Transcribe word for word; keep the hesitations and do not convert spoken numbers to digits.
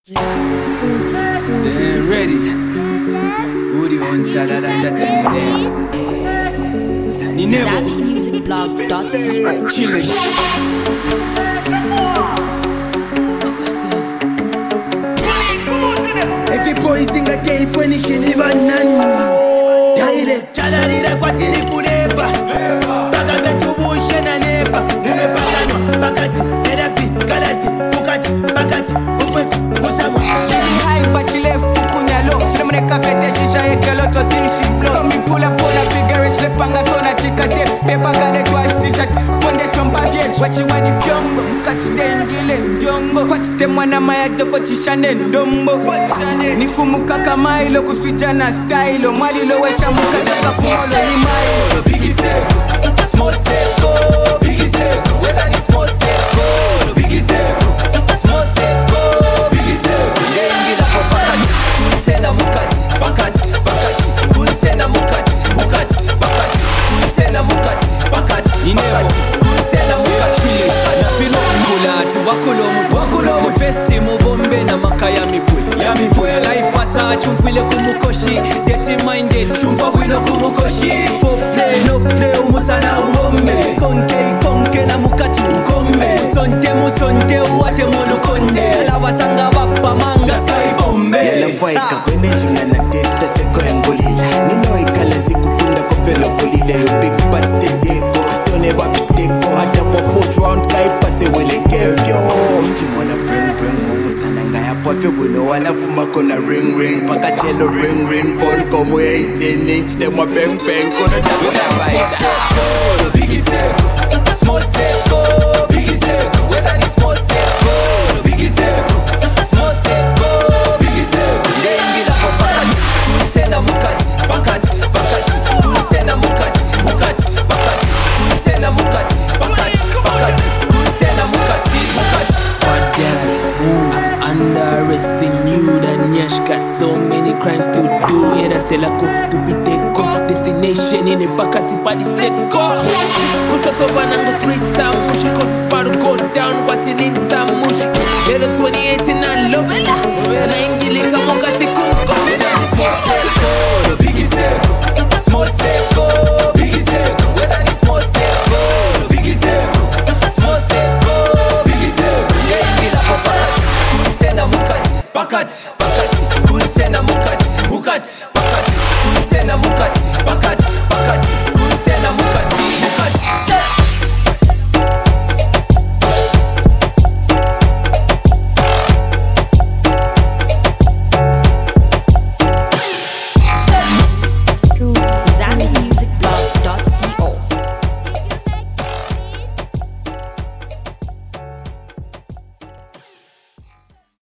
Then ready. Woody on Salaland that's in the name. Ninebo. Savvy Music Blog dot co. Chillish. Every boy sing a cave when he should never none. Dialect, Chalarira, Quatini Kuleba. Bagavet to Bush and a neighbor. Bakano, Bakati, Therapy, Kalasi, Bukati, Bakati, Ufek, Usama. Chili high, but she left Pukunyalo. Shimone Cafete, Shisha, Ekaloto, Timshi, blow. Me pull up on a figure, it's Lepanga, Sona, Chica, Dip, Paper, Galet, Wash, T-shirt, Foundation, Baviage. What you want if younger, Cutting them, Gillen, Jungo. Watch them when I'm at the position and Dumbo. Nikumuka Kamailo, Kufijana style, Malilo, Shamuka, Small, Biggie Seko, small Seko, Biggie Seko, whether it's small Seko, Biggie Seko, small Seko, Biggie Seko, Yengila Pakati, Kunsena Mukati, Bakati, Bakati, Kunsena Mukati, Mukati, Bakati, Kunsena Mukati, Bakati, Inebo, Kunsena Mukati, Anafilo Mbulati, Wakulomu, Wakulomu, Festi Mubombe na Makaya Mipwe, Yamipwe, Laipasa, Chumfile Kumukoshi, Dirty Minded, Shumpa Wino Kumukoshi, For play, no play, Umusana Uombe, Konke, Konke na Mukatu, Ukome, Musonte, Musonte, Uwate Monokonde, Alawasanga Wapa Manga, Sky Bombe. Yala waika kwenye jinga na testa seko yangolila Nino ikala zikupunda kofelo kulila Yo big bad stedeko, tone wapiteko Hata kwa fourth round kaipase wele kevyo Inji mwana bring bring Mumu sana nga ya pafyo Wino wanafuma kona ring ring Paka chelo ring ring Phone komu eighteen inch Demwa bang bang Kono tako na vaisha Biggie Seko, small Seko, Biggie Seko, whether it's small Seko, Biggie Seko, small Seko, Biggie Seko, Yengila Pakati, Kunsena Mukati, Bakati, Bakati, Kunsena Mukati, Mukati, Bakati, Kunsena Mukati, Bakati, Bakati, Kunsena Mukati, Mukati. Bad girl, ooh, I'm under arrest in you. That Nyash got so many crimes to do. Yeah, that's Selako to be taken. Destination in a Bakati Padi Seko. Utosova nango three Samushi. Cause it's about to go down. What in in Samushi. Little twenty eighteen and love it. And I ain't gilling Kamokati Kunko. Small Seko, Biggie Seko, small Seko, Biggie Seko, whether it's small Seko, Biggie Seko, small Seko, Biggie Seko, Yengila Pakati, Kunsena Mukati, Bakati, Bakati, Kunsena Mukati, Mukati, Bakati, Kunsena Mukati, Bakati, Bakati, Kunsena Mukati, Mukati.